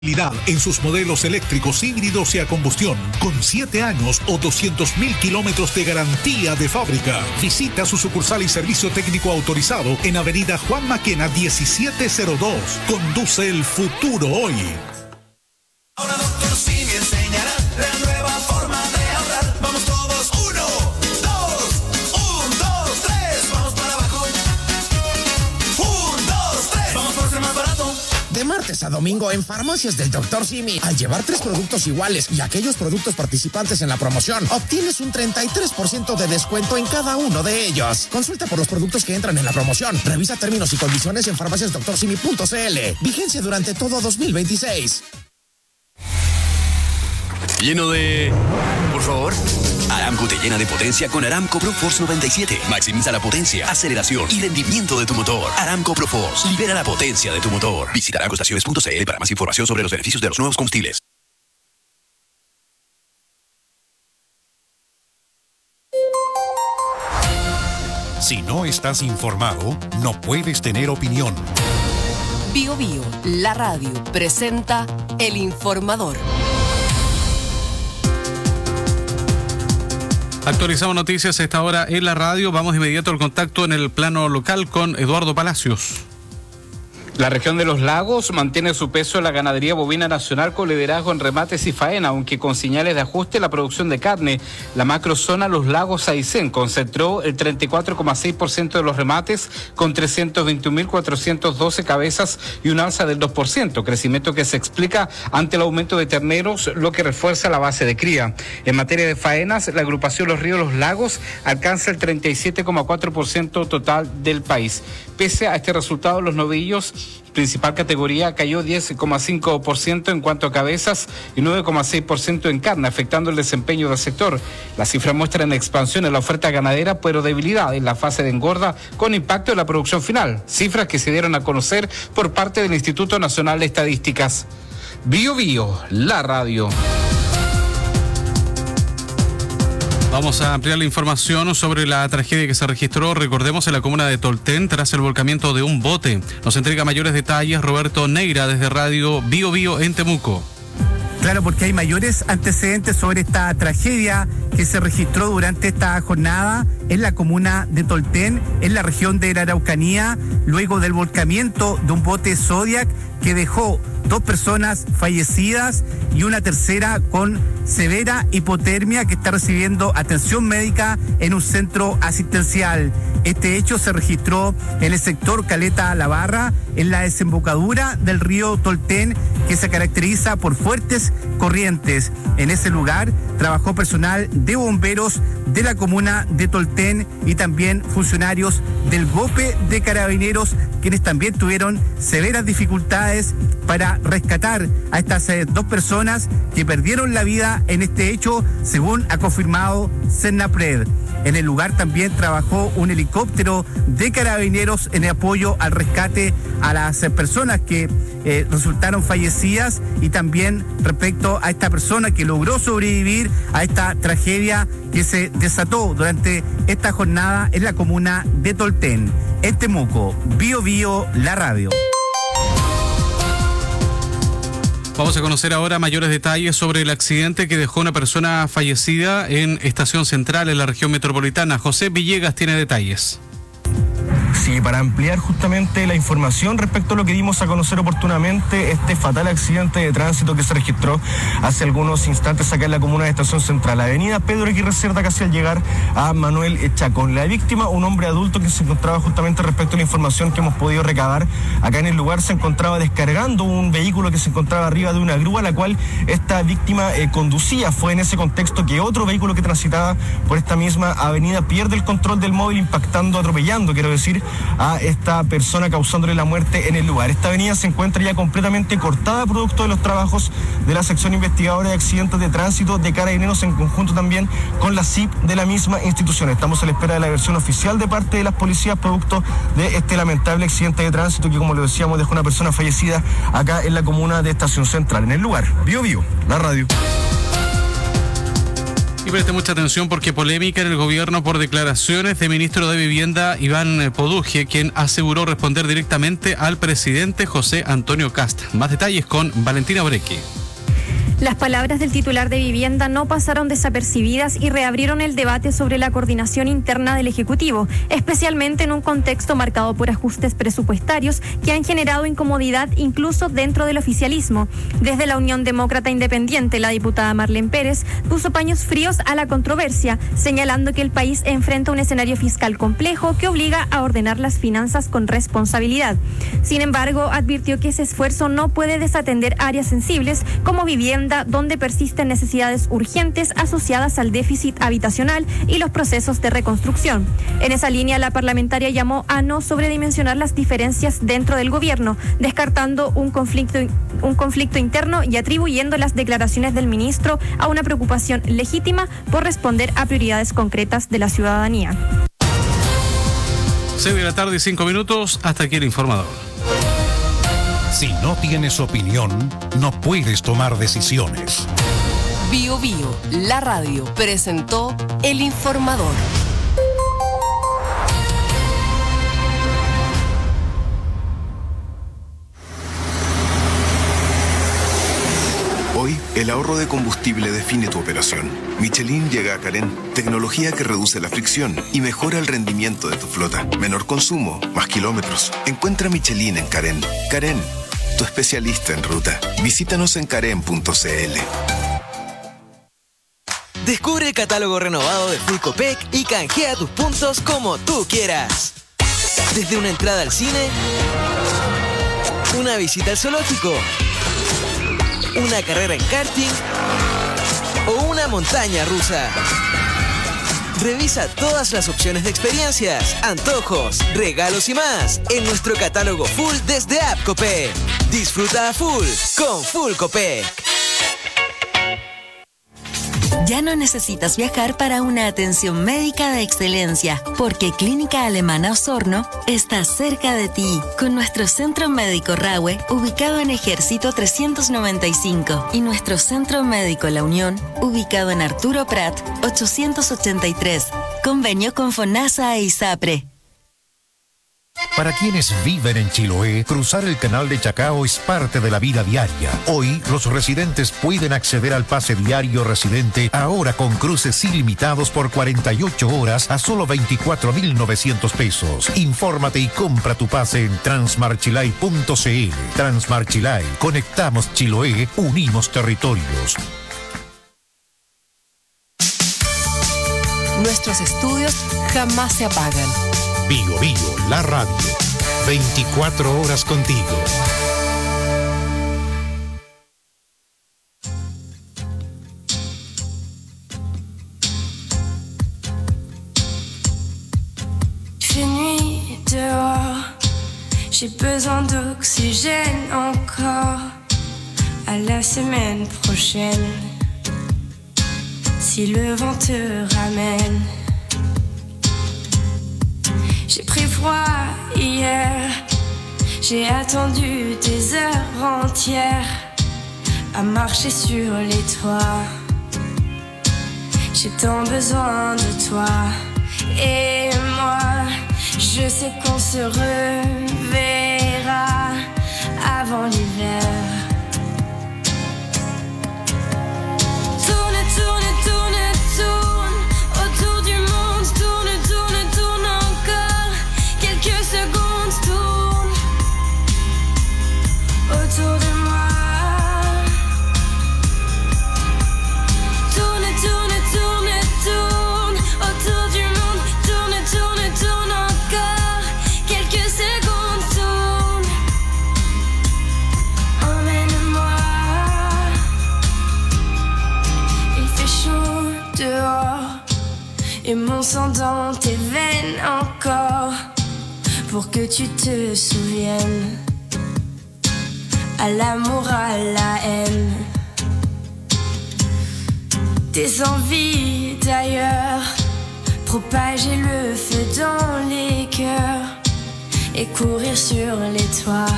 En sus modelos eléctricos, híbridos y a combustión, con 7 años o 200.000 kilómetros de garantía de fábrica. Visita su sucursal y servicio técnico autorizado en Avenida Juan Maquena 1702. Conduce el futuro hoy. Ahora Dr. Simi enseñará la nueva forma de ahorrar. Vamos todos, 1, 2, 3, vamos para abajo. 1, 2, 3, vamos por ser más barato. De martes a domingo en Farmacias del Dr. Simi, al llevar 3 productos iguales y aquellos productos participantes en la promoción, obtienes un 33% de descuento en cada uno de ellos. Consulta por los productos que entran en la promoción. Revisa términos y condiciones en farmaciasdoctorsimi.cl. Vigencia durante todo 2026. Lleno de... Por favor. Aramco te llena de potencia con Aramco ProForce 97. Maximiza la potencia, aceleración y rendimiento de tu motor. Aramco ProForce. Libera la potencia de tu motor. Visita aramcoestaciones.cl para más información sobre los beneficios de los nuevos combustibles. Si no estás informado, no puedes tener opinión. Bio Bio, la radio, presenta El Informador. Actualizamos noticias a esta hora en la radio. Vamos de inmediato al contacto en el plano local con Eduardo Palacios. La región de los lagos mantiene su peso en la ganadería bovina nacional con liderazgo en remates y faena, aunque con señales de ajuste en la producción de carne. La macrozona Los Lagos Aysén concentró el 34,6% de los remates con 321.412 cabezas y un alza del 2%, crecimiento que se explica ante el aumento de terneros, lo que refuerza la base de cría. En materia de faenas, la agrupación Los Ríos Los Lagos alcanza el 37,4% total del país. Pese a este resultado, los novillos, principal categoría, cayó 10,5% en cuanto a cabezas y 9,6% en carne, afectando el desempeño del sector. Las cifras muestran expansión en la oferta ganadera, pero debilidad en la fase de engorda, con impacto en la producción final. Cifras que se dieron a conocer por parte del Instituto Nacional de Estadísticas. Bio Bio, la radio. Vamos a ampliar la información sobre la tragedia que se registró, recordemos, en la comuna de Tolten tras el volcamiento de un bote. Nos entrega mayores detalles Roberto Neira desde Radio Bio Bio en Temuco. Claro, porque hay mayores antecedentes sobre esta tragedia que se registró durante esta jornada en la comuna de Tolten, en la región de la Araucanía, luego del volcamiento de un bote Zodiac que dejó 2 personas fallecidas y una tercera con severa hipotermia que está recibiendo atención médica en un centro asistencial. Este hecho se registró en el sector Caleta La Barra, en la desembocadura del río Tolten, que se caracteriza por fuertes corrientes. En ese lugar trabajó personal de bomberos de la comuna de Tolten y también funcionarios del GOPE de Carabineros, quienes también tuvieron severas dificultades para rescatar a estas 2 personas que perdieron la vida en este hecho, según ha confirmado Cernapred. En el lugar también trabajó un helicóptero de Carabineros en apoyo al rescate a las personas que resultaron fallecidas, y también respecto a esta persona que logró sobrevivir a esta tragedia que se desató durante esta jornada en la comuna de Tolten. En Temuco, Bio Bio, la radio. Vamos a conocer ahora mayores detalles sobre el accidente que dejó una persona fallecida en Estación Central, en la región metropolitana. José Villegas tiene detalles. Sí, para ampliar justamente la información respecto a lo que dimos a conocer oportunamente, este fatal accidente de tránsito que se registró hace algunos instantes acá en la comuna de Estación Central, avenida Pedro Aguirre Cerda, casi al llegar a Manuel Chacón. La víctima, un hombre adulto que se encontraba justamente respecto a la información que hemos podido recabar acá en el lugar, se encontraba descargando un vehículo que se encontraba arriba de una grúa, la cual esta víctima conducía. Fue en ese contexto que otro vehículo que transitaba por esta misma avenida pierde el control del móvil, impactando, atropellando, quiero decir, a esta persona, causándole la muerte en el lugar. Esta avenida se encuentra ya completamente cortada producto de los trabajos de la sección investigadora de accidentes de tránsito de Carabineros, en conjunto también con la CIP de la misma institución. Estamos a la espera de la versión oficial de parte de las policías producto de este lamentable accidente de tránsito que, como lo decíamos, dejó una persona fallecida acá en la comuna de Estación Central. En el lugar, Bio Bio, la radio. Y preste mucha atención porque polémica en el gobierno por declaraciones del ministro de Vivienda Iván Poduje, quien aseguró responder directamente al presidente José Antonio Kast. Más detalles con Valentina Breque. Las palabras del titular de Vivienda no pasaron desapercibidas y reabrieron el debate sobre la coordinación interna del Ejecutivo, especialmente en un contexto marcado por ajustes presupuestarios que han generado incomodidad incluso dentro del oficialismo. Desde la Unión Demócrata Independiente, la diputada Marlene Pérez puso paños fríos a la controversia, señalando que el país enfrenta un escenario fiscal complejo que obliga a ordenar las finanzas con responsabilidad. Sin embargo, advirtió que ese esfuerzo no puede desatender áreas sensibles como vivienda, donde persisten necesidades urgentes asociadas al déficit habitacional y los procesos de reconstrucción. En esa línea, la parlamentaria llamó a no sobredimensionar las diferencias dentro del gobierno, descartando un conflicto interno y atribuyendo las declaraciones del ministro a una preocupación legítima por responder a prioridades concretas de la ciudadanía. 6 de la tarde y 5 minutos, hasta aquí el informador. Si no tienes opinión, no puedes tomar decisiones. Bio Bio, la radio, presentó El Informador. Hoy, el ahorro de combustible define tu operación. Michelin llega a Carén, tecnología que reduce la fricción y mejora el rendimiento de tu flota. Menor consumo, más kilómetros. Encuentra Michelin en Carén. Carén, tu especialista en ruta. Visítanos en carén.cl. Descubre el catálogo renovado de Full Copec y canjea tus puntos como tú quieras. Desde una entrada al cine, una visita al zoológico, una carrera en karting o una montaña rusa. Revisa todas las opciones de experiencias, antojos, regalos y más en nuestro catálogo full desde App Copec. Disfruta a full con Full Copec. Ya no necesitas viajar para una atención médica de excelencia, porque Clínica Alemana Osorno está cerca de ti, con nuestro Centro Médico Rahue, ubicado en Ejército 395, y nuestro Centro Médico La Unión, ubicado en Arturo Prat 883. Convenio con FONASA e ISAPRE. Para quienes viven en Chiloé, cruzar el canal de Chacao es parte de la vida diaria. Hoy, los residentes pueden acceder al pase diario residente, ahora con cruces ilimitados por 48 horas a solo 24.900 pesos. Infórmate y compra tu pase en transmarchilay.cl. Transmarchilay, conectamos Chiloé, unimos territorios. Nuestros estudios jamás se apagan. Bio Bio, la radio. 24 horas contigo. Il fait nuit dehors, j'ai besoin d'oxygène encore. À la semaine prochaine, si le vent te ramène. J'ai pris froid hier, j'ai attendu des heures entières à marcher sur les toits. J'ai tant besoin de toi et moi, je sais qu'on se reverra avant l'hiver. Tourne, tourne, tourne, tourne autour du monde, tourne, tourne, tourne encore. Quelques secondes tourne autour de moi. Tourne, tourne, tourne, tourne autour du monde, tourne, tourne, tourne encore. Quelques secondes tourne. Emmène-moi. Il fait chaud dehors et mon sang dans tes veines encore. Pour que tu te souviennes, à l'amour, à la haine, tes envies d'ailleurs, propager le feu dans les cœurs et courir sur les toits.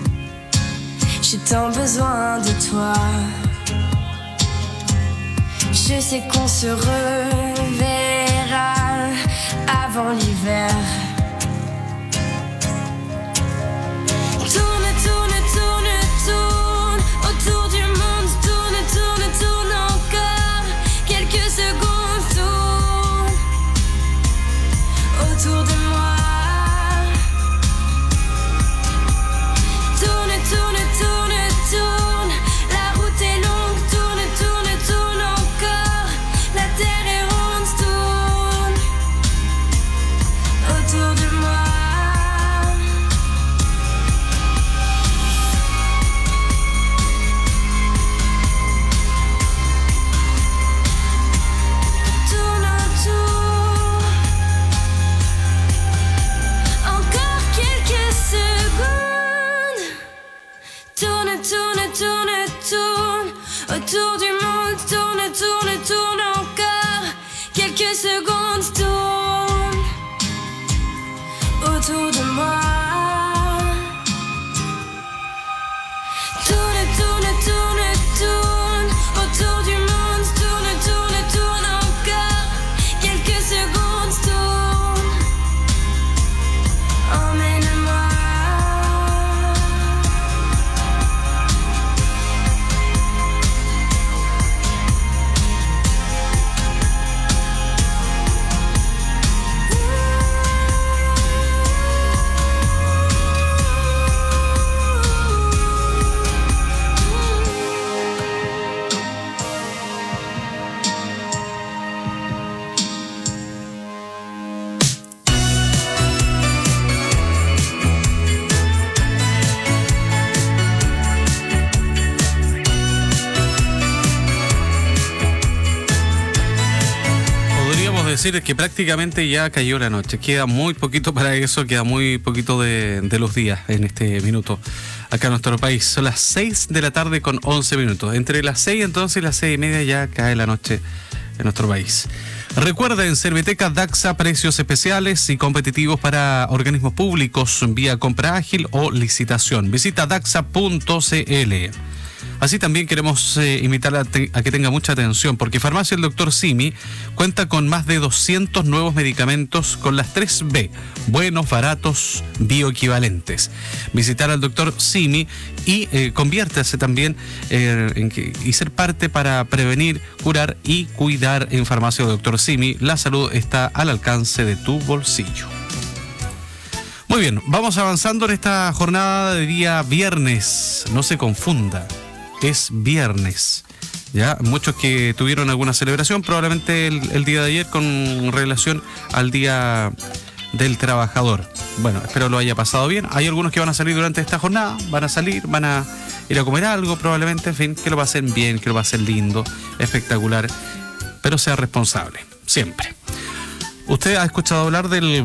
J'ai tant besoin de toi. Je sais qu'on se reverra avant l'hiver. Tourne, tourne, tourne, tourne autour du monde. Tourne, tourne, tourne encore quelques secondes. Tourne autour de moi. Tourne, tourne, tourne, tourne. La route est longue. Tourne, tourne, tourne encore. La terre est ronde. Tourne autour de moi. Tourne autour. Encore quelques secondes. Tourne, tourne, tourne, tourne autour du monde. Tourne, tourne, tourne encore quelques secondes. Tourne autour de moi. Tourne, tourne, tourne, tourne autour du monde. Tourne, tourne, tourne encore quelques secondes. Tourne, emmène-moi. Podríamos decir que prácticamente ya cayó la noche. Queda muy poquito para eso, queda muy poquito de los días en este minuto acá en nuestro país. Son las 6 de la tarde con 11 minutos. Entre las 6 entonces y las 6:30 ya cae la noche en nuestro país. Recuerda, en Serviteca Daxa, precios especiales y competitivos para organismos públicos vía compra ágil o licitación. Visita daxa.cl. Así también queremos invitar a que tenga mucha atención, porque Farmacia El Dr. Simi cuenta con más de 200 nuevos medicamentos con las 3B, buenos, baratos, bioequivalentes. Visitar al Dr. Simi y conviértase también y ser parte para prevenir, curar y cuidar en Farmacia El Dr. Simi. La salud está al alcance de tu bolsillo. Muy bien, vamos avanzando en esta jornada de día viernes. No se confunda. Es viernes, ya muchos que tuvieron alguna celebración probablemente el día de ayer con relación al Día del Trabajador. Bueno, espero lo haya pasado bien. Hay algunos que van a salir durante esta jornada, van a salir, van a ir a comer algo probablemente, en fin, que lo pasen bien, que lo pasen lindo, espectacular, pero sea responsable, siempre. ¿Usted ha escuchado hablar del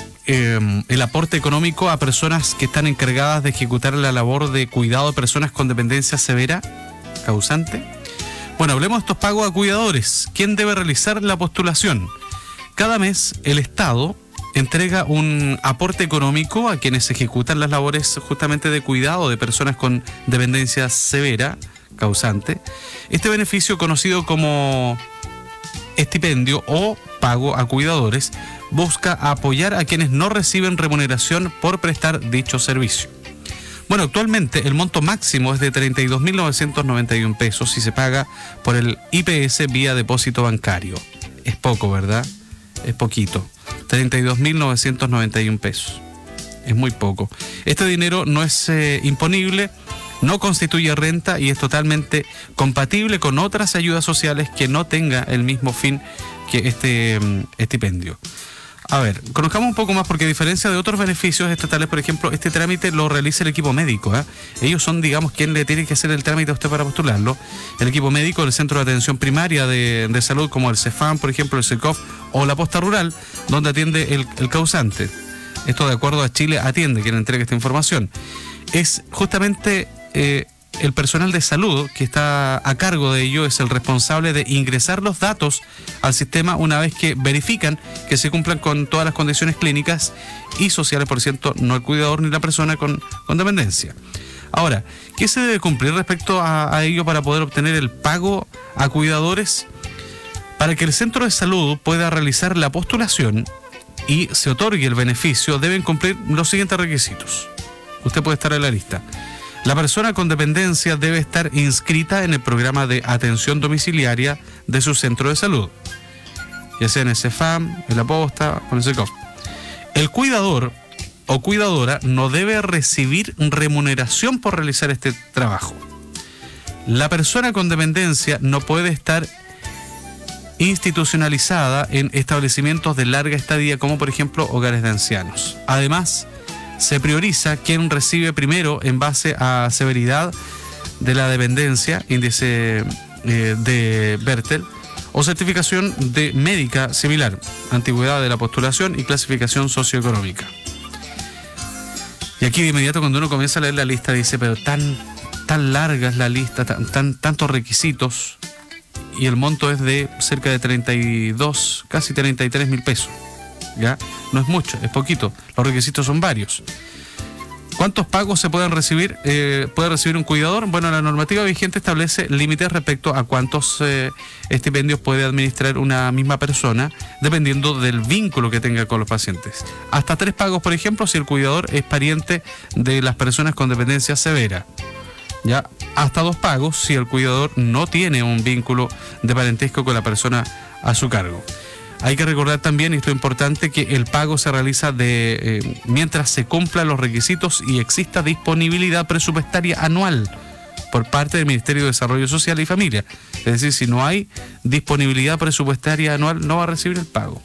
el aporte económico a personas que están encargadas de ejecutar la labor de cuidado de personas con dependencia severa causante? Bueno, hablemos de estos pagos a cuidadores. ¿Quién debe realizar la postulación? Cada mes el Estado entrega un aporte económico a quienes ejecutan las labores justamente de cuidado de personas con dependencia severa causante. Este beneficio, conocido como estipendio o pago a cuidadores, busca apoyar a quienes no reciben remuneración por prestar dicho servicio. Bueno, actualmente el monto máximo es de 32.991 pesos y se paga por el IPS vía depósito bancario. Es poco, ¿verdad? Es poquito. 32.991 pesos. Es muy poco. Este dinero no es imponible, no constituye renta y es totalmente compatible con otras ayudas sociales que no tenga el mismo fin que este estipendio. A ver, conozcamos un poco más, porque a diferencia de otros beneficios estatales, por ejemplo, este trámite lo realiza el equipo médico, ¿eh? Ellos son, digamos, quien le tiene que hacer el trámite a usted para postularlo. El equipo médico del Centro de Atención Primaria de Salud, como el CEFAM, por ejemplo, el SECOF o la Posta Rural, donde atiende el causante. Esto de acuerdo a Chile Atiende, quien entrega esta información. Es justamente el personal de salud que está a cargo de ello, es el responsable de ingresar los datos al sistema una vez que verifican que se cumplan con todas las condiciones clínicas y sociales, por cierto, no el cuidador ni la persona con dependencia. Ahora, ¿qué se debe cumplir respecto a ello para poder obtener el pago a cuidadores? Para que el centro de salud pueda realizar la postulación y se otorgue el beneficio, deben cumplir los siguientes requisitos. Usted puede estar en la lista. La persona con dependencia debe estar inscrita en el programa de atención domiciliaria de su centro de salud, ya sea en el CEFAM, en la Posta o en el SECOF. El cuidador o cuidadora no debe recibir remuneración por realizar este trabajo. La persona con dependencia no puede estar institucionalizada en establecimientos de larga estadía, como por ejemplo hogares de ancianos. Además, se prioriza quién recibe primero en base a severidad de la dependencia, índice de Bertel, o certificación de médica similar, antigüedad de la postulación y clasificación socioeconómica. Y aquí de inmediato cuando uno comienza a leer la lista dice, pero tan larga es la lista, tantos requisitos, y el monto es de cerca de 32, casi 33 mil pesos. ¿Ya? No es mucho, es poquito. Los requisitos son varios. ¿Cuántos pagos se pueden recibir? ¿Puede recibir un cuidador? Bueno, la normativa vigente establece límites respecto a cuántos estipendios puede administrar una misma persona, dependiendo del vínculo que tenga con los pacientes. Hasta 3 pagos, por ejemplo, si el cuidador es pariente de las personas con dependencia severa. Ya, hasta 2 pagos si el cuidador no tiene un vínculo de parentesco con la persona a su cargo. Hay que recordar también, y esto es importante, que el pago se realiza mientras se cumplan los requisitos y exista disponibilidad presupuestaria anual por parte del Ministerio de Desarrollo Social y Familia. Es decir, si no hay disponibilidad presupuestaria anual, no va a recibir el pago.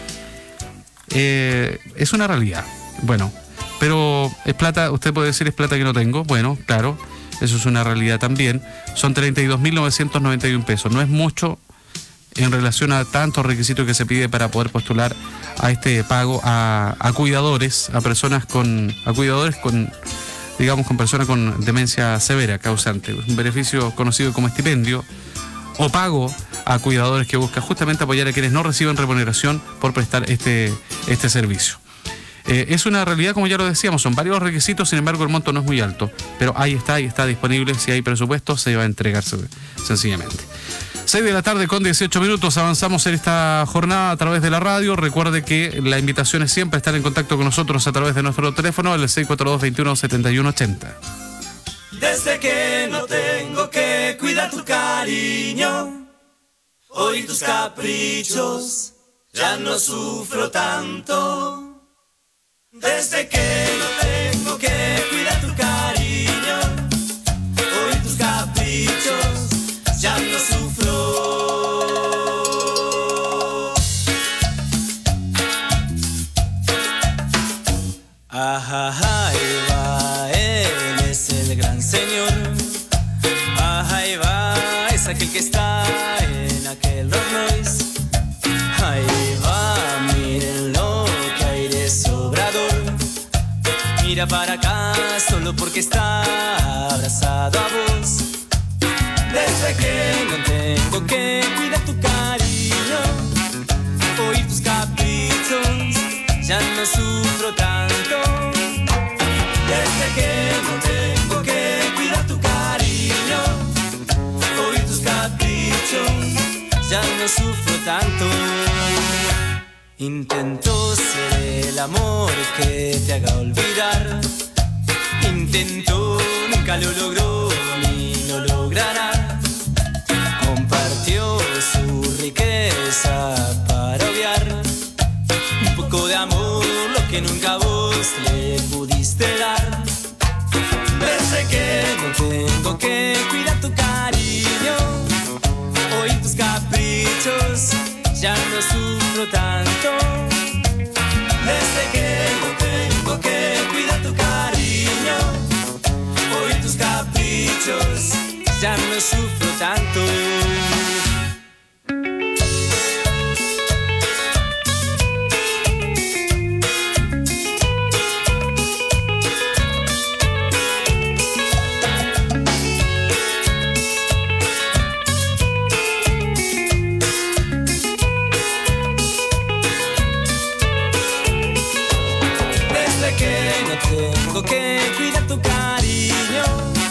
Es una realidad. Bueno, pero es plata, usted puede decir es plata que no tengo. Bueno, claro. Eso es una realidad también. Son 32.991 pesos. No es mucho en relación a tantos requisitos que se pide para poder postular a este pago a cuidadores, a cuidadores con personas con demencia severa causante. Un beneficio conocido como estipendio o pago a cuidadores que busca justamente apoyar a quienes no reciben remuneración por prestar este servicio. Es una realidad, como ya lo decíamos, son varios requisitos, sin embargo el monto no es muy alto, pero ahí está disponible. Si hay presupuesto, se va a entregar sencillamente. 6 de la tarde con 18 minutos, avanzamos en esta jornada a través de la radio. Recuerde que la invitación es siempre estar en contacto con nosotros a través de nuestro teléfono, el 642-21-7180. Desde que no tengo que cuidar tu cariño, oír tus caprichos, ya no sufro tanto. Desde que no tengo que cuidar tu cariño, oír tus caprichos, ya no sufro. Ajá, ahí va, él es el gran señor. Ajá, ahí va, es aquel que está en aquel Rolls Royce. Ahí va, mírenlo, que aire sobrador. Mira para acá, solo porque está abrazado a vos. Desde que no tengo que cuidar tu cariño, oír tus caprichos, ya no sufro tanto. Desde que no tengo que cuidar tu cariño, oír tus caprichos, ya no sufro tanto. Intento ser el amor que te haga olvidar. Intento, nunca lo logró ni lo logrará. Compartió su riqueza para obviar un poco de amor, lo que nunca vos le pudiste dar. Desde que no tengo que cuidar tu cariño, oír tus caprichos, ya no sufro tanto. Desde que no tengo que cuidar tu cariño, oír tus caprichos, ya no sufro tanto. Tengo que cuidar tu cariño,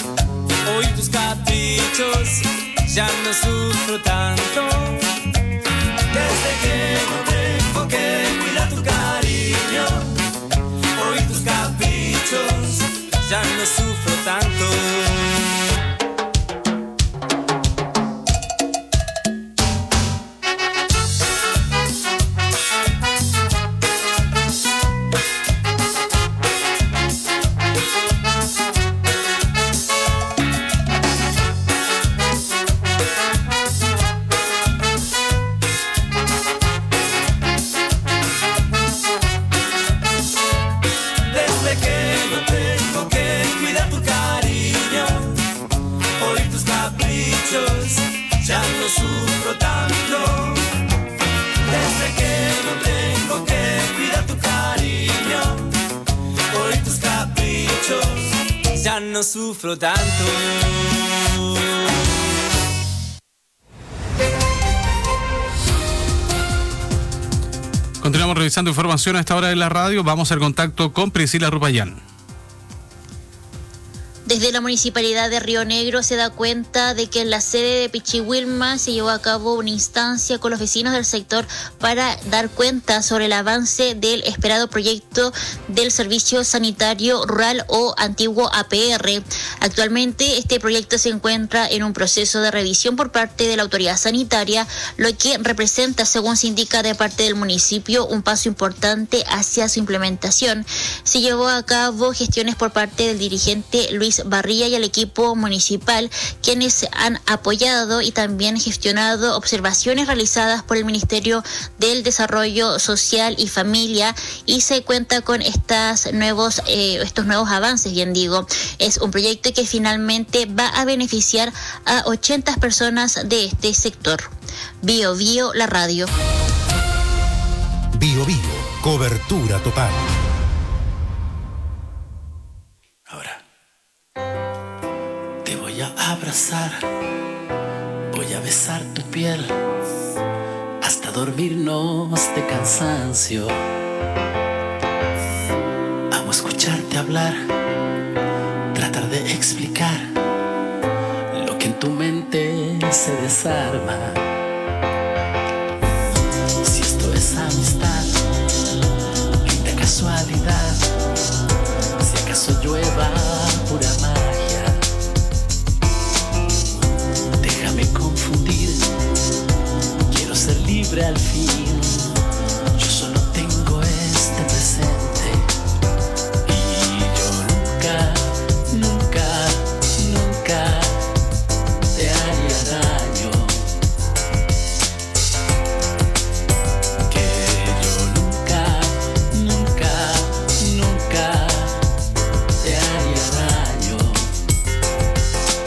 oír tus caprichos, ya no sufro tanto. que no tengo que cuidar tu cariño, oír tus caprichos, ya no sufro tanto. Ya no sufro tanto, desde que no tengo que cuidar tu cariño, oír tus caprichos, ya no sufro tanto. Continuamos revisando información a esta hora de la radio. Vamos al contacto con Priscila Rupayán. Desde la Municipalidad de Río Negro se da cuenta de que en la sede de Pichihuilma se llevó a cabo una instancia con los vecinos del sector para dar cuenta sobre el avance del esperado proyecto del Servicio Sanitario Rural o antiguo APR. Actualmente este proyecto se encuentra en un proceso de revisión por parte de la autoridad sanitaria, lo que representa, según se indica de parte del municipio, un paso importante hacia su implementación. Se llevó a cabo gestiones por parte del dirigente Luis Barría y el equipo municipal, quienes han apoyado y también gestionado observaciones realizadas por el Ministerio del Desarrollo Social y Familia, y se cuenta con estos nuevos avances, bien digo. Es un proyecto que finalmente va a beneficiar a 80 personas de este sector. Bio Bio, la radio. Bio Bio, cobertura total. Voy a abrazar, voy a besar tu piel hasta dormirnos de cansancio. Amo escucharte hablar, tratar de explicar lo que en tu mente se desarma. Si esto es amistad, linda casualidad, si acaso llueva pura magia. Confundir, quiero ser libre al fin. Yo solo tengo este presente y yo nunca, nunca, nunca te haría daño. Que yo nunca, nunca, nunca te haría daño.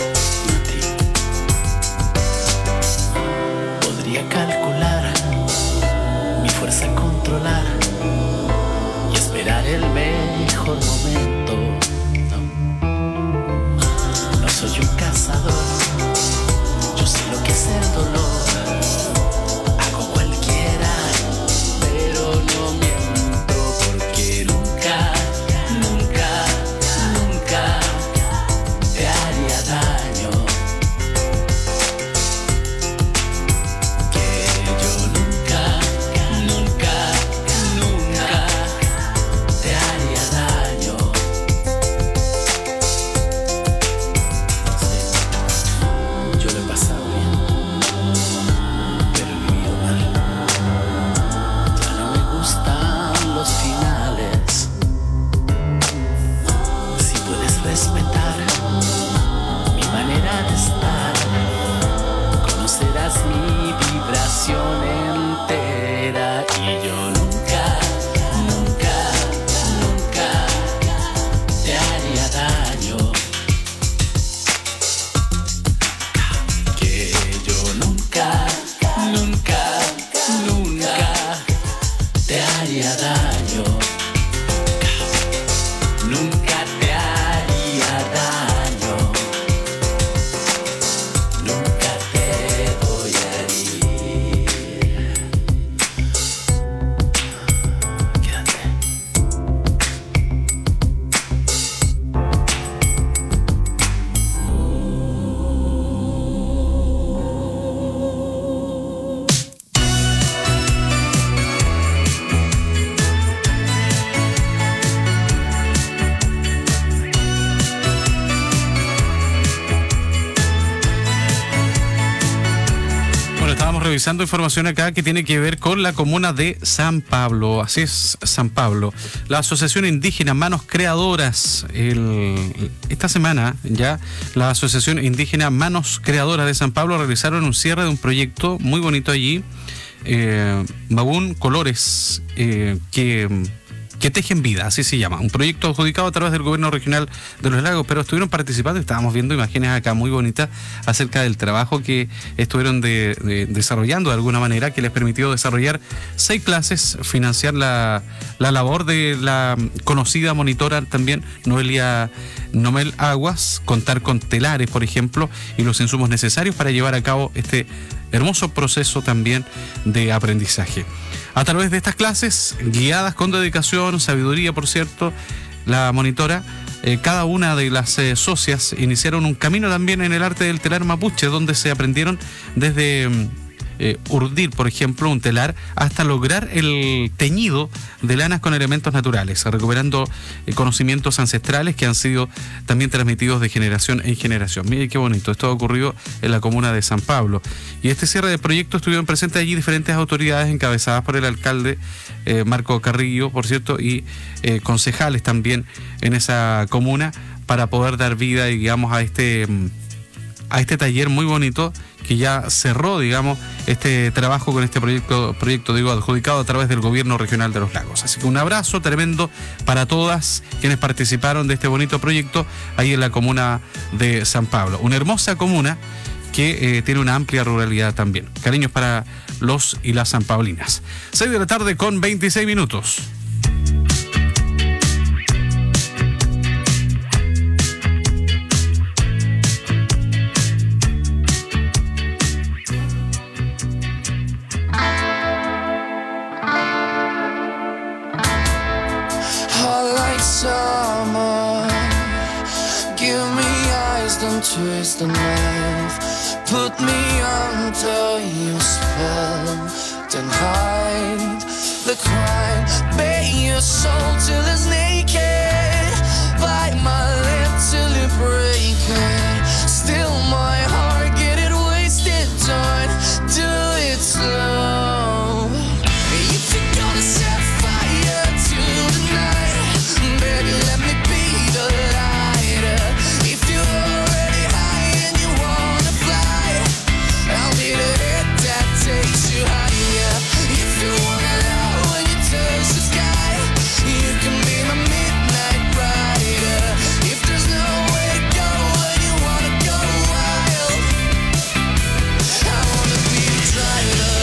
Calcular Estamos revisando información acá que tiene que ver con la comuna de San Pablo. Así es, San Pablo. La Asociación Indígena Manos Creadoras, esta semana ya, la Asociación Indígena Manos Creadoras de San Pablo realizaron un cierre de un proyecto muy bonito allí, Magún Colores, que tejen vida, así se llama. Un proyecto adjudicado a través del gobierno regional de Los Lagos, pero estuvieron participando y estábamos viendo imágenes acá muy bonitas acerca del trabajo que estuvieron desarrollando de alguna manera, que les permitió desarrollar 6 clases, financiar la labor de la conocida monitora también, Nomel Aguas, contar con telares, por ejemplo, y los insumos necesarios para llevar a cabo este hermoso proceso también de aprendizaje. A través de estas clases, guiadas con dedicación, sabiduría, por cierto, la monitora, cada una de las socias iniciaron un camino también en el arte del telar mapuche, donde se aprendieron desde urdir, por ejemplo, un telar, hasta lograr el teñido de lanas con elementos naturales, recuperando conocimientos ancestrales que han sido también transmitidos de generación en generación. Mire qué bonito, esto ha ocurrido en la comuna de San Pablo. Y este cierre de proyecto estuvieron presentes allí diferentes autoridades encabezadas por el alcalde Marco Carrillo, por cierto, y concejales también en esa comuna, para poder dar vida, digamos, a este taller muy bonito que ya cerró, digamos, este trabajo con este proyecto adjudicado a través del gobierno regional de Los Lagos. Así que un abrazo tremendo para todas quienes participaron de este bonito proyecto ahí en la comuna de San Pablo. Una hermosa comuna que tiene una amplia ruralidad también. Cariños para los y las sanpablinas. 6 de la tarde con 26 minutos. Summer, give me eyes, don't twist the knife. Put me under your spell, then hide the crime. Bare your soul till it's naked. Bite my lip till it break it. Still my heart, get it wasted. Don't do it slow. If you're gonna set fire to the night, baby, let me be the lighter. If you're already high and you wanna fly, I'll be the hit that takes you higher. If you wanna know when you touch the sky, you can be my midnight rider. If there's nowhere to go when you wanna go wild, I wanna be the driver.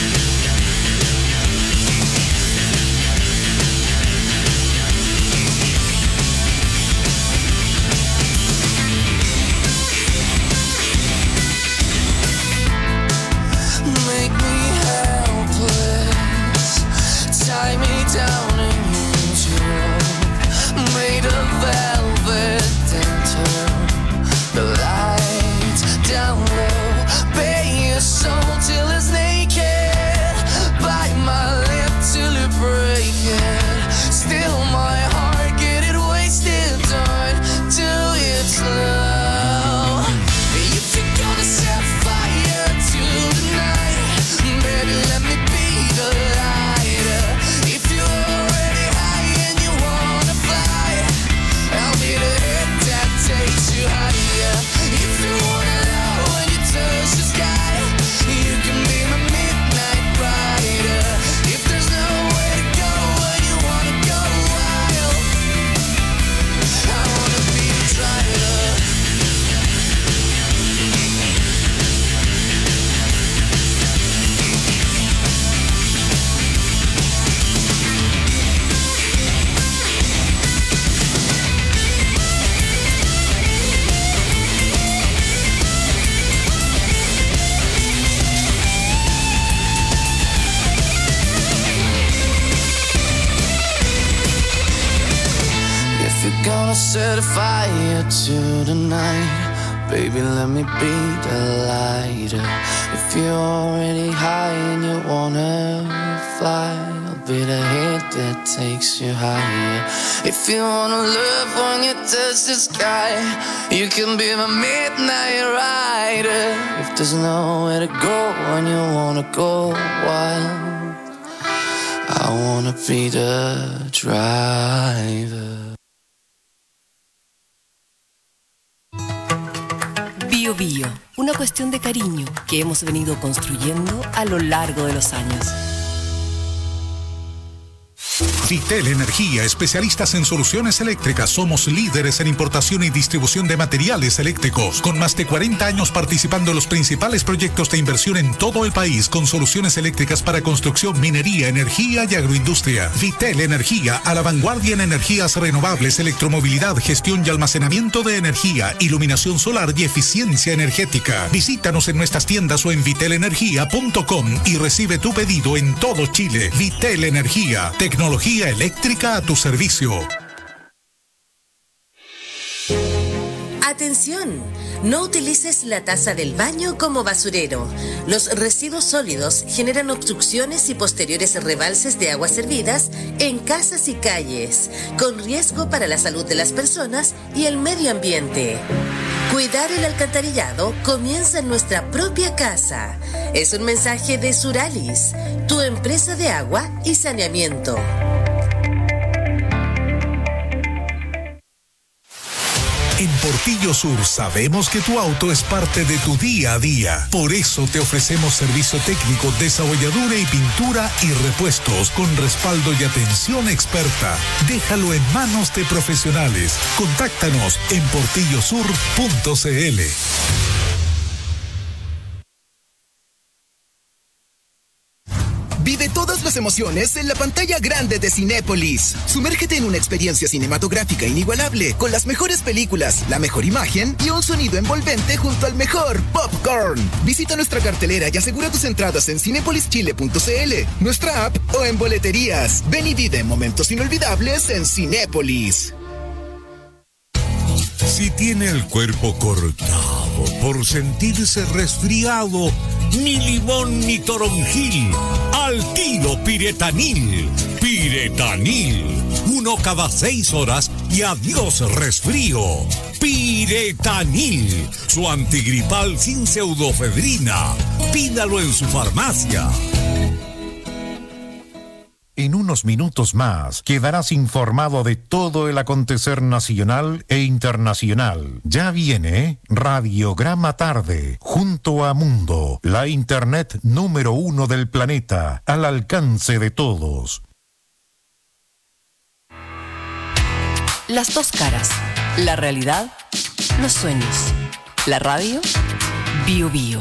Make me helpless, tie me down and use your rope. Made of velvet, then turn the lights down low. Bare your soul till it's naked. Bite my lip till it break it. Still my heart, get it wasted. Don't do it slow. If you're gonna set fire to the night, baby, let me be the lighter. If you're already high and you wanna fly, I'll be the hit that takes you higher. If you wanna know when you touch the sky, you can be my midnight rider. If there's nowhere to go when you wanna go wild, I wanna be the driver. If you're gonna set a fire to the night, baby, let me be the lighter. If you're already high and you wanna fly, I'll be the hit that takes you higher. If you wanna live when you touch the sky, you can be my midnight rider. If there's nowhere to go when you wanna go wild, I wanna be the driver. Bio Bio, una cuestión de cariño que hemos venido construyendo a lo largo de los años. Vitel Energía, especialistas en soluciones eléctricas. Somos líderes en importación y distribución de materiales eléctricos, con más de 40 años participando en los principales proyectos de inversión en todo el país, con soluciones eléctricas para construcción, minería, energía y agroindustria. Vitel Energía, a la vanguardia en energías renovables, electromovilidad, gestión y almacenamiento de energía, iluminación solar y eficiencia energética. Visítanos en nuestras tiendas o en vitelenergia.com y recibe tu pedido en todo Chile. Vitel Energía, tecnología eléctrica a tu servicio. Atención, no utilices la taza del baño como basurero. Los residuos sólidos generan obstrucciones y posteriores rebalses de aguas servidas en casas y calles, con riesgo para la salud de las personas y el medio ambiente. Cuidar el alcantarillado comienza en nuestra propia casa. Es un mensaje de Suralis, tu empresa de agua y saneamiento. En Portillo Sur sabemos que tu auto es parte de tu día a día. Por eso te ofrecemos servicio técnico, desabolladura y pintura y repuestos con respaldo y atención experta. Déjalo en manos de profesionales. Contáctanos en portillosur.cl. Vive todas las emociones en la pantalla grande de Cinépolis. Sumérgete en una experiencia cinematográfica inigualable, con las mejores películas, la mejor imagen y un sonido envolvente junto al mejor popcorn. Visita nuestra cartelera y asegura tus entradas en cinepolischile.cl, nuestra app o en boleterías. Ven y vive momentos inolvidables en Cinépolis. Si tiene el cuerpo cortado por sentirse resfriado, ni limón ni toronjil, al tiro Piretanil. Piretanil, 1 cada 6 horas y adiós resfrío. Piretanil, su antigripal sin pseudofedrina. Pídalo en su farmacia. En unos minutos más quedarás informado de todo el acontecer nacional e internacional. Ya viene Radiograma Tarde, junto a Mundo, la internet número 1 del planeta, al alcance de todos. Las dos caras, la realidad, los sueños. La radio, Bio Bio.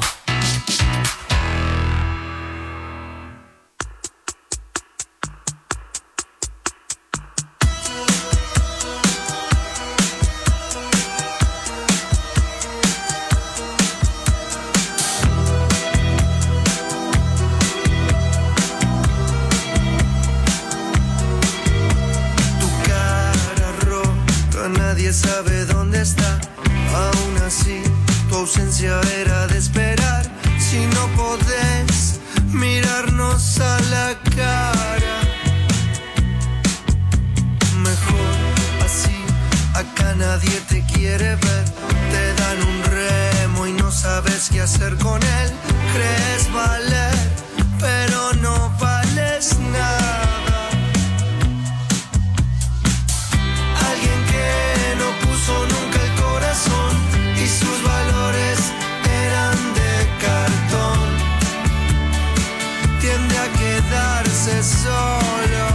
Nadie sabe dónde está. Aún así, tu ausencia era de esperar. Si no podés mirarnos a la cara, mejor así. Acá nadie te quiere ver. Te dan un remo y no sabes qué hacer con él. Crees valer, pero no vales nada. Alguien que no puso nunca el corazón y sus valores eran de cartón, tiende a quedarse solo.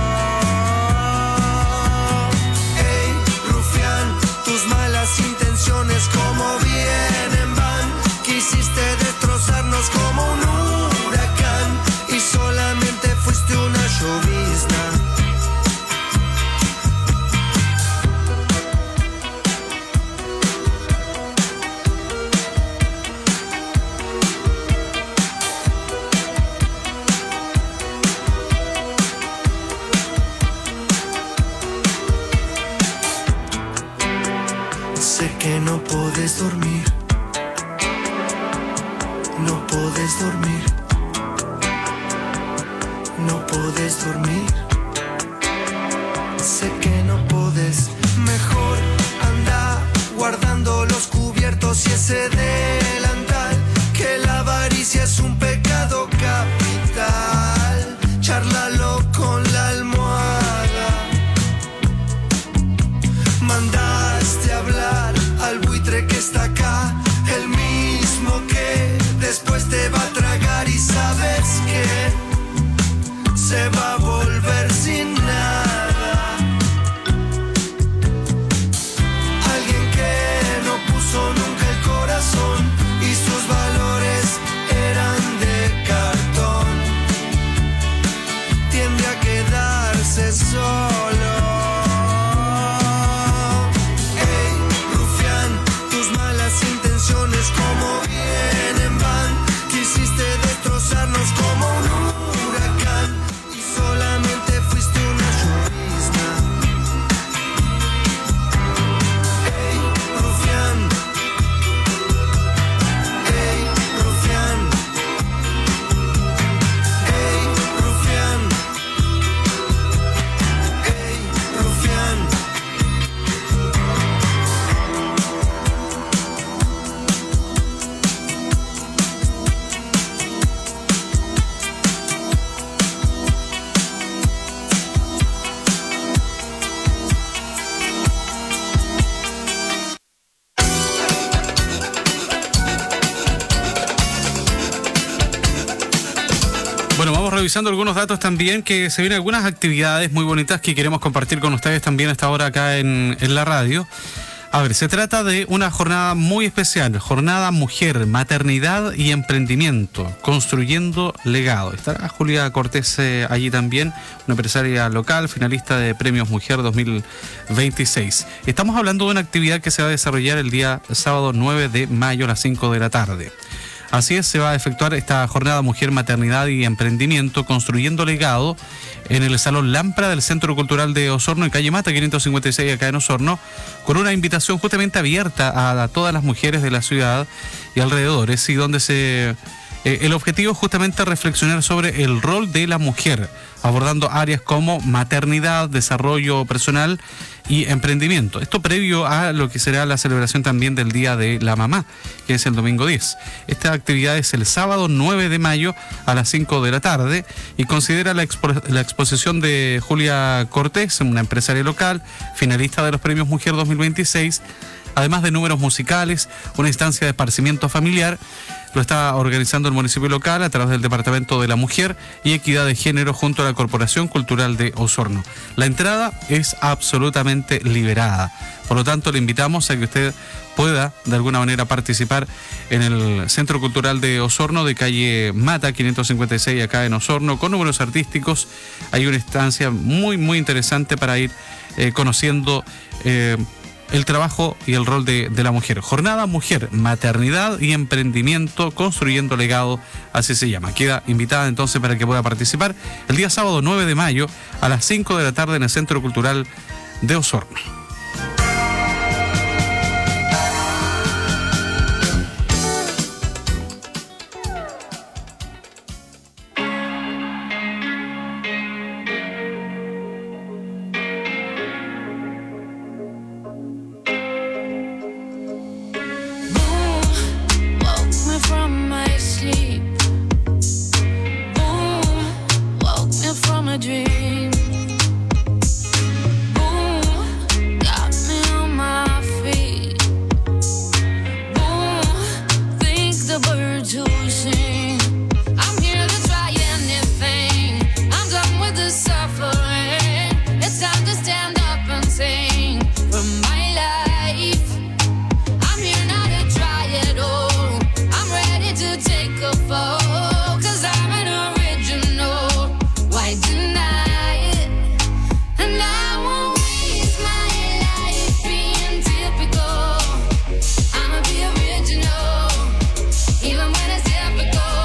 Ey, rufián, tus malas intenciones como vienen van. Quisiste destrozarnos como un huracán y solamente fuiste una llovizna. Que no podés dormir, no podés dormir, no podés dormir. sé que no podés. Mejor anda guardando los cubiertos y ese delantal, que la avaricia es un pecado capital. Chárlalo con la almohada. Mandaste hablar al buitre que está acá, el mismo que después te va a tragar, y sabes que se va a volver sin nada. Alguien que no puso nunca el corazón y sus valores eran de cartón, tiende a quedarse solo. Ey, rufián, tus malas intenciones como vienen van. Quisiste destrozarnos como un huracán y solamente fuiste una llovizna. Ey, rufián. Ey, rufián. Ey, rufián. Ey, rufián. Bueno, vamos revisando algunos datos también, que se vienen algunas actividades muy bonitas que queremos compartir con ustedes también a esta hora acá en la radio. A ver, se trata de una jornada muy especial, Jornada Mujer, Maternidad y Emprendimiento, construyendo legado. Estará Julia Cortés allí también, una empresaria local, finalista de Premios Mujer 2026. Estamos hablando de una actividad que se va a desarrollar el día sábado 9 de mayo a las 5 de la tarde. Así es, se va a efectuar esta jornada Mujer, Maternidad y Emprendimiento, construyendo legado, en el Salón Lámpara del Centro Cultural de Osorno, en calle Mata 556, acá en Osorno, con una invitación justamente abierta a todas las mujeres de la ciudad y alrededores, y donde el objetivo es justamente reflexionar sobre el rol de la mujer, abordando áreas como maternidad, desarrollo personal y emprendimiento. Esto previo a lo que será la celebración también del Día de la Mamá, que es el domingo 10. Esta actividad es el sábado 9 de mayo a las 5 de la tarde y considera la exposición de Julia Cortés, una empresaria local, finalista de los Premios Mujer 2026, además de números musicales, una instancia de esparcimiento familiar. Lo está organizando el municipio local a través del Departamento de la Mujer y Equidad de Género junto a la Corporación Cultural de Osorno. La entrada es absolutamente liberada. Por lo tanto, le invitamos a que usted pueda de alguna manera participar en el Centro Cultural de Osorno, de calle Mata 556, acá en Osorno, con números artísticos. Hay una instancia muy, muy interesante para ir conociendo el trabajo y el rol de la mujer. Jornada Mujer, Maternidad y Emprendimiento, construyendo legado, así se llama. Queda invitada entonces para que pueda participar el día sábado 9 de mayo a las 5 de la tarde en el Centro Cultural de Osorno. Even when it's difficult.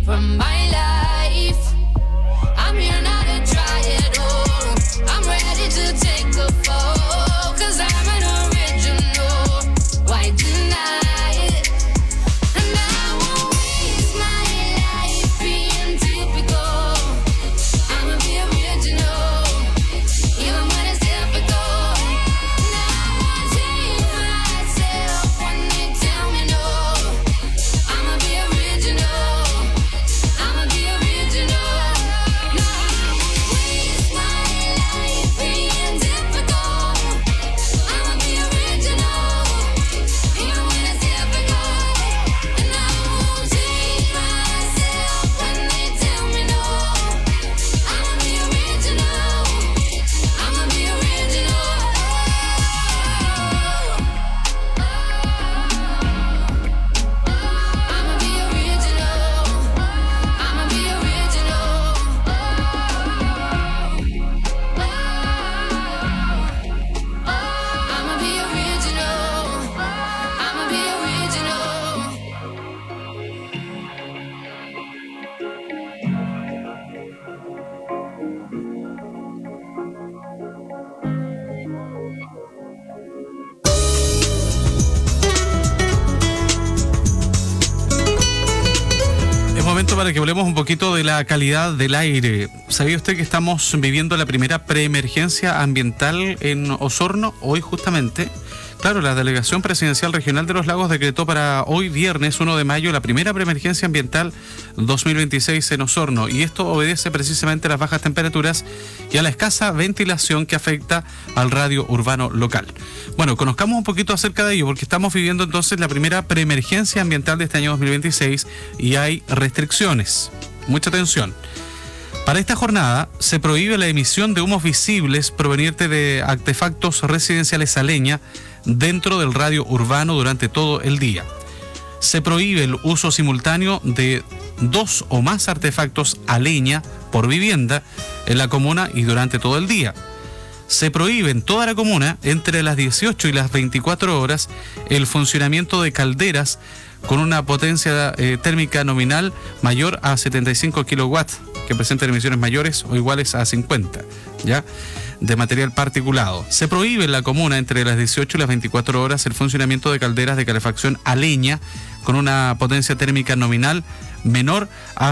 from my life. I'm here now to try it all. I'm ready to take the fall, 'cause I'm an original. Why deny it? And I won't waste my life being typical. I'ma be original, even when it's difficult. And I won't change myself when they tell me no. I'ma be original, I'ma be original. No, I won't waste my life being typical. I'ma be original, even when it's difficult. And I won't change myself when they tell me no. I'ma be original, I'ma be original. I'ma be original, I'ma be original. I'ma be original, I'ma be original. Es momento para que hablemos un poquito de la calidad del aire. ¿Sabía usted que estamos viviendo la primera preemergencia ambiental en Osorno? Hoy justamente, claro, la Delegación Presidencial Regional de los Lagos decretó para hoy viernes 1 de mayo la primera preemergencia ambiental 2026 en Osorno, y esto obedece precisamente a las bajas temperaturas y a la escasa ventilación que afecta al radio urbano local. Bueno, conozcamos un poquito acerca de ello, porque estamos viviendo entonces la primera preemergencia ambiental de este año 2026 y hay restricciones. Mucha atención. Para esta jornada se prohíbe la emisión de humos visibles provenientes de artefactos residenciales a leña dentro del radio urbano durante todo el día. Se prohíbe el uso simultáneo de 2 o más artefactos a leña por vivienda en la comuna y durante todo el día. Se prohíbe en toda la comuna, entre las 18 y las 24 horas, el funcionamiento de calderas con una potencia térmica nominal mayor a 75 kilowatts, que presenten emisiones mayores o iguales a 50, ¿ya?, de material particulado. Se prohíbe en la comuna, entre las 18 y las 24 horas, el funcionamiento de calderas de calefacción a leña con una potencia térmica nominal menor a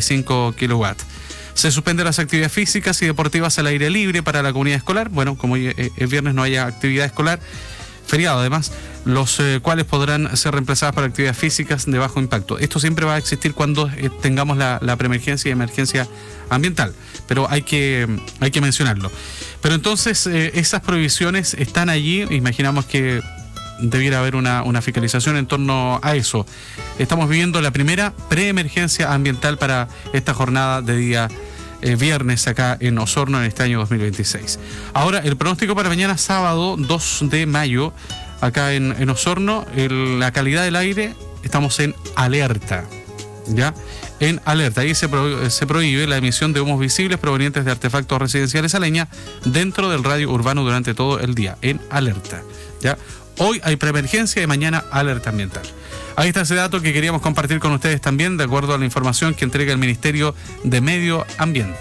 75 kilowatts. Se suspenden las actividades físicas y deportivas al aire libre para la comunidad escolar. Bueno, como el viernes no haya actividad escolar, feriado además, los cuales podrán ser reemplazadas por actividades físicas de bajo impacto. Esto siempre va a existir cuando tengamos la preemergencia y emergencia ambiental, pero hay que mencionarlo. Pero entonces esas prohibiciones están allí. Imaginamos que debiera haber una fiscalización en torno a eso. Estamos viviendo la primera preemergencia ambiental para esta jornada de día viernes acá en Osorno en este año 2026. Ahora, el pronóstico para mañana sábado 2 de mayo acá en Osorno, la calidad del aire, estamos en alerta, ¿ya? En alerta. Ahí se prohíbe la emisión de humos visibles provenientes de artefactos residenciales a leña dentro del radio urbano durante todo el día. En alerta, ¿ya? Hoy hay preemergencia y mañana alerta ambiental. Ahí está ese dato que queríamos compartir con ustedes también, de acuerdo a la información que entrega el Ministerio de Medio Ambiente.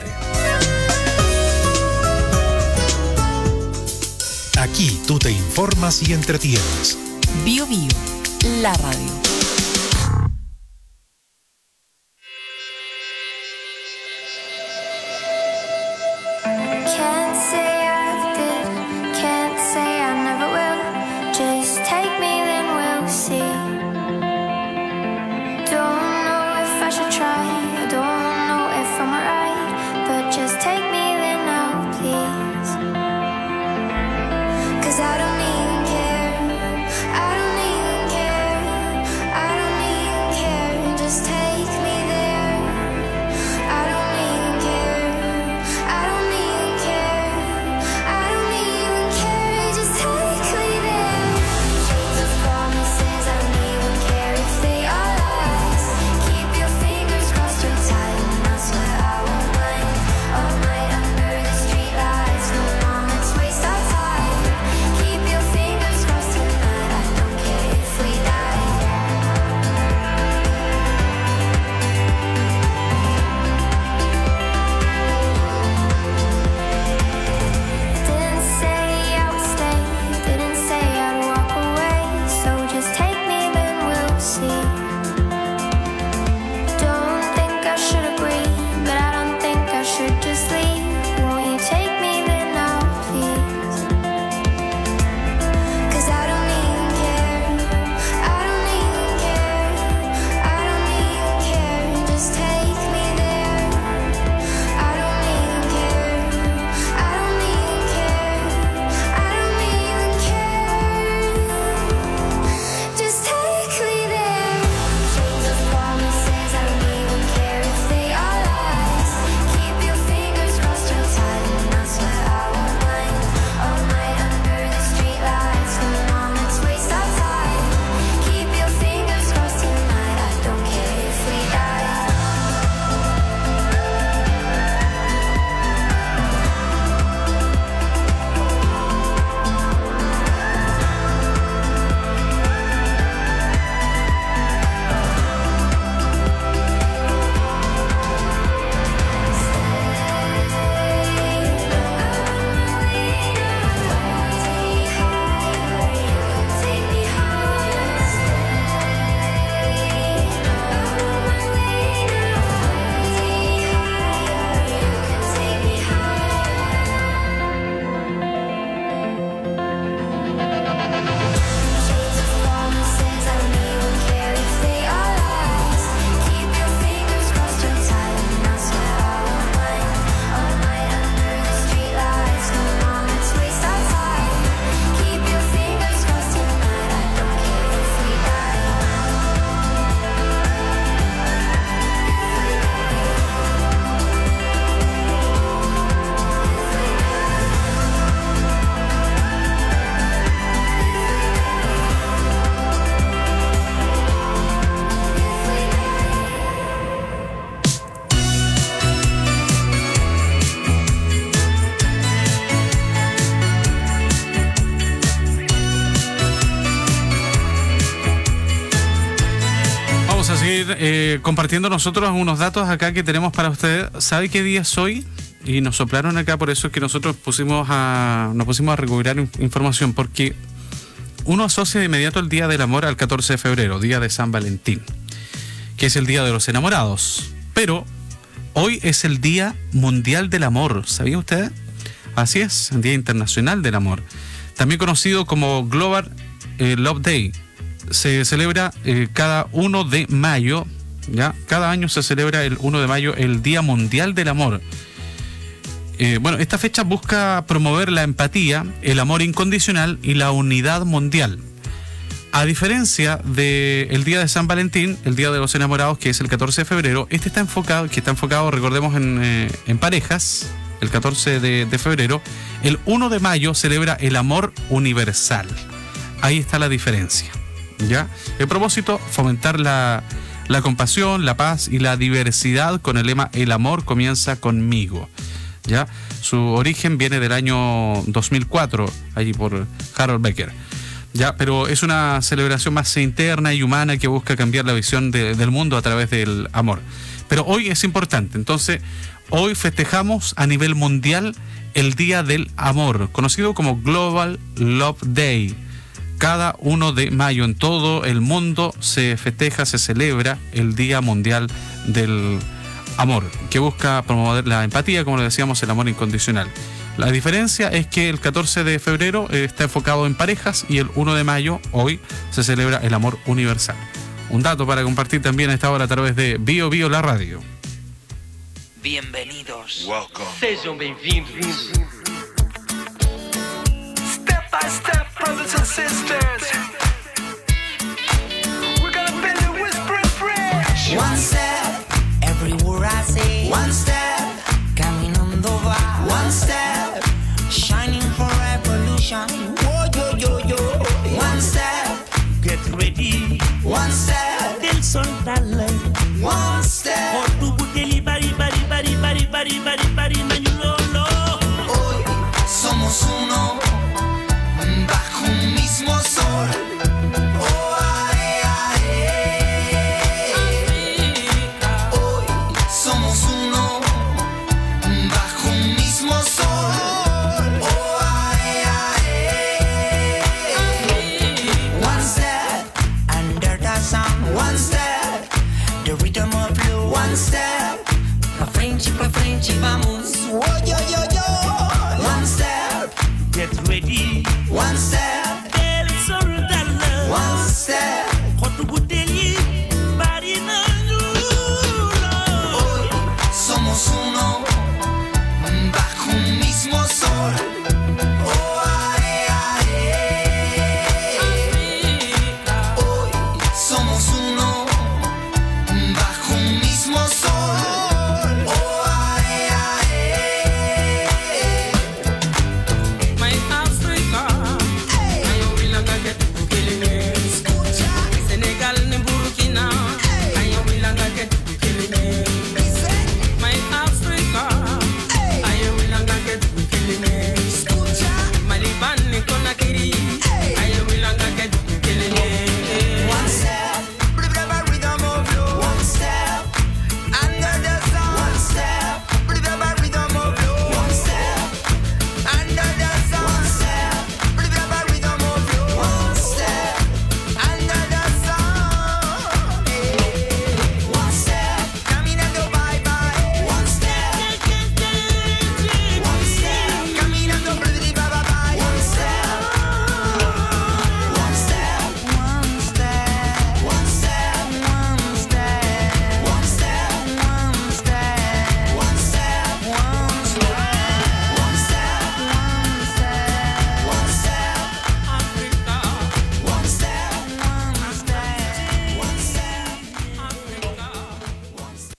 Aquí tú te informas y entretienes. Bio Bio, la radio. Can't say I did, can't say I never will. Just take me, then we'll see. Don't know if I should try, I don't know if I'm right, but just take me, then I'll please. 'Cause I don't even care, I don't even care, I don't even care. Just take me there. I don't even care, I don't even care, I don't even care. Just take me there. Jesus promises I don't even care if they are lies. Keep your fingers crossed real tight, and I swear I won't mind. All night under the streetlights, come on, let's waste our time. Keep ir compartiendo nosotros unos datos acá que tenemos para usted. ¿Sabe qué día es hoy? Y nos soplaron acá, por eso es que nosotros nos pusimos a recopilar información, porque uno asocia de inmediato el Día del Amor al 14 de febrero, Día de San Valentín, que es el Día de los Enamorados. Pero hoy es el Día Mundial del Amor, ¿sabía usted? Así es, el Día Internacional del Amor, también conocido como Global Love Day. Se celebra cada 1 de mayo, ¿ya? Cada año se celebra el 1 de mayo el Día Mundial del Amor. Bueno, esta fecha busca promover la empatía, el amor incondicional y la unidad mundial. A diferencia del Día de San Valentín, el Día de los Enamorados, que es el 14 de febrero, este está enfocado, recordemos, en parejas. El 14 de febrero, el 1 de mayo celebra el amor universal. Ahí está la diferencia, ¿ya? El propósito, fomentar la compasión, la paz y la diversidad con el lema "El amor comienza conmigo", ¿ya? Su origen viene del año 2004, allí por Harold Becker, ¿ya? Pero es una celebración más interna y humana que busca cambiar la visión del mundo a través del amor. Pero hoy es importante, entonces hoy festejamos a nivel mundial el Día del Amor, conocido como Global Love Day. Cada 1 de mayo en todo el mundo se festeja, se celebra el Día Mundial del Amor, que busca promover la empatía, como le decíamos, el amor incondicional. La diferencia es que el 14 de febrero está enfocado en parejas y el 1 de mayo, hoy, se celebra el amor universal. Un dato para compartir también a esta hora a través de Bio Bio, la radio. Bienvenidos. Welcome. Sejam bem-vindos. Step by step, brothers and sisters. We're gonna build a whispering bridge. One step, everywhere I say. One step, caminando va. One step, shining for revolution. Whoa, yo, yo, yo. One step, get ready. One step, del sol dale. One step, hoy somos uno bajo un mismo sol. Oh, ae, ae. Hoy somos uno bajo un mismo sol. Oh, ae, ae. One step under the sun. One step, the rhythm of blue. One step, pa' frente, vamos. Oh, yo, yo, yo. One step, get ready. One step, del sol dale. One step, quanto butelli, marina. Hoy somos uno bajo un mismo sol. Oh, ae, ae. Hoy somos uno bajo un mismo sol. Oh, ae, ae. My Africa, I will not get to kill me. Senegal and Burkina, I will not get to kill me. My Africa, I will not get to kill me. Maliban Conakry, I will not get to kill me. One step, rhythm of blue. One step, under the sun. One step, rhythm of blue. One step, under the sun. One step, rhythm of blue. One step, under the sun. One step, caminando bye bye. One step, one step, caminando bye bye. One step, one step, one step, one step, one step, one step, one step, one step, one step, one step, one step, Africa. One step, one step, one step, Africa. One step.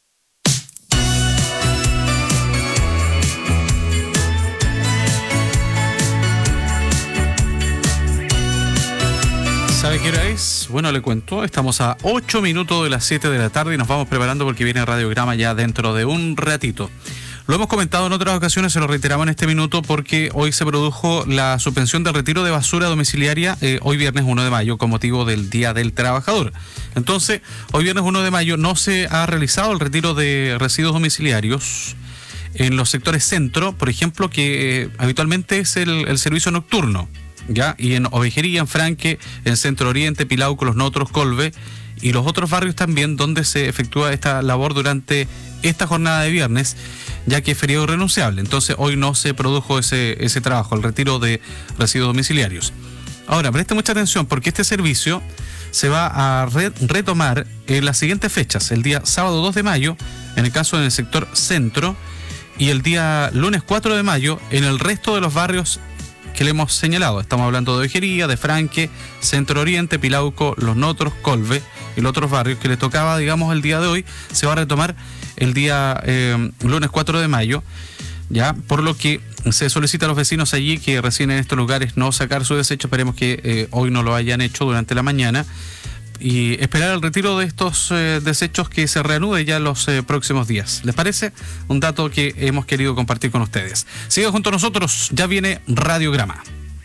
¿Sabe qué hora es? Bueno, le cuento, estamos a 8 minutos de las 7 de la tarde y nos vamos preparando porque viene Radiograma ya dentro de un ratito. Lo hemos comentado en otras ocasiones, se lo reiteramos en este minuto porque hoy se produjo la suspensión del retiro de basura domiciliaria hoy viernes 1 de mayo con motivo del Día del Trabajador. Entonces, hoy viernes 1 de mayo no se ha realizado el retiro de residuos domiciliarios en los sectores centro, por ejemplo, que habitualmente es el servicio nocturno, ¿ya? Y en Ovejería, en Franque, en Centro Oriente, Pilauco, Los Notros, Colve y los otros barrios también donde se efectúa esta labor durante esta jornada de viernes, ya que es feriado irrenunciable. Entonces hoy no se produjo ese trabajo, el retiro de residuos domiciliarios. Ahora, preste mucha atención porque este servicio se va a retomar en las siguientes fechas: el día sábado 2 de mayo, en el caso del sector centro, y el día lunes 4 de mayo en el resto de los barrios que le hemos señalado. Estamos hablando de Ovejería, de Franque, Centro Oriente, Pilauco, Los Notros, Colve y los otros barrios que les tocaba, digamos, el día de hoy. Se va a retomar el día lunes 4 de mayo, ya, por lo que se solicita a los vecinos allí que residen en estos lugares no sacar su desecho. Esperemos que hoy no lo hayan hecho durante la mañana y esperar el retiro de estos desechos que se reanude ya en los próximos días. ¿Les parece? Un dato que hemos querido compartir con ustedes. Sigan junto a nosotros, ya viene Radiograma.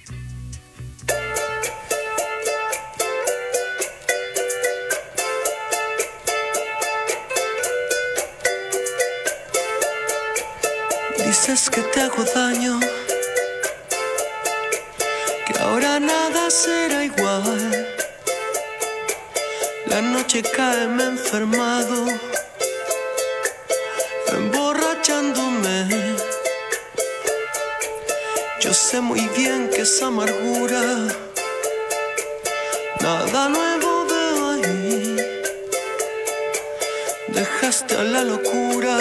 Dices que te hago daño, que ahora nada será igual. La noche cae, me he enfermado, emborrachándome. Yo sé muy bien que esa amargura nada nuevo veo ahí. Dejaste a la locura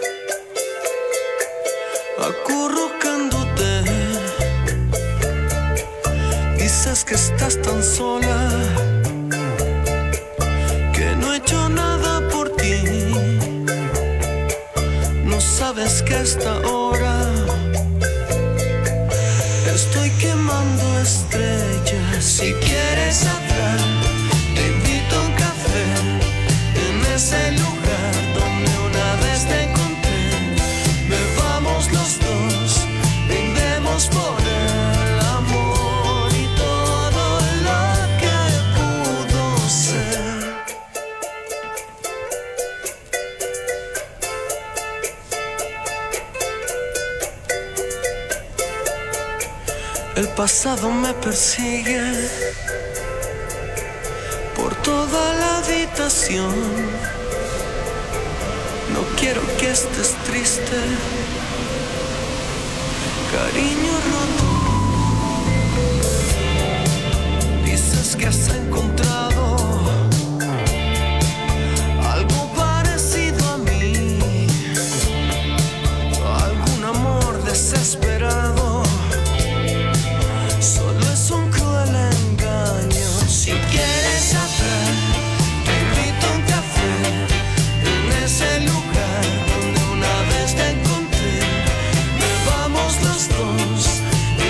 acurrucándote. Dices que estás tan sola, que no he hecho nada por ti. No sabes que a esta hora estoy quemando estrellas. Si quieres hablar, te invito a un café en ese lugar donde una vez te encontré. Bebamos los dos, brindemos por el amor y todo lo que pudo ser. El pasado me persigue por toda la habitación. No quiero que estés triste, cariño roto. Dices que has encontrado algo parecido a mí, algún amor desesperado. Solo es un cruel engaño. Si quieres hablar, te invito a un café en ese lugar donde una vez te encontré. Bebamos los dos,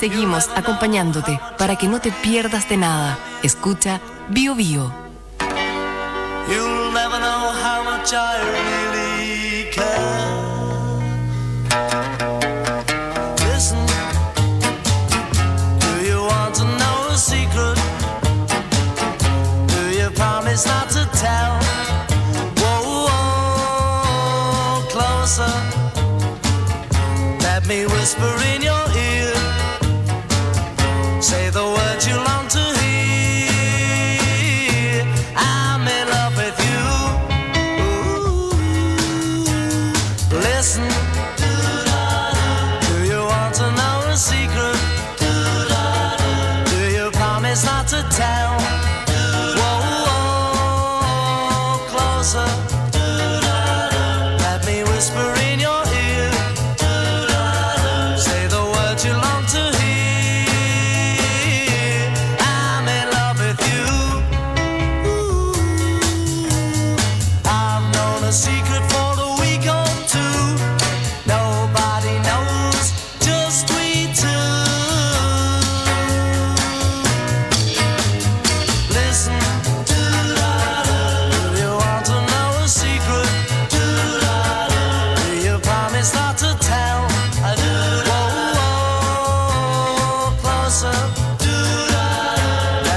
seguimos acompañándote para que no te pierdas de nada. Escucha Bio Bio. You'll never know how much I really care. Listen, do you want to know a secret? Do you promise not to tell? Whoa, whoa, closer. Let me whisper in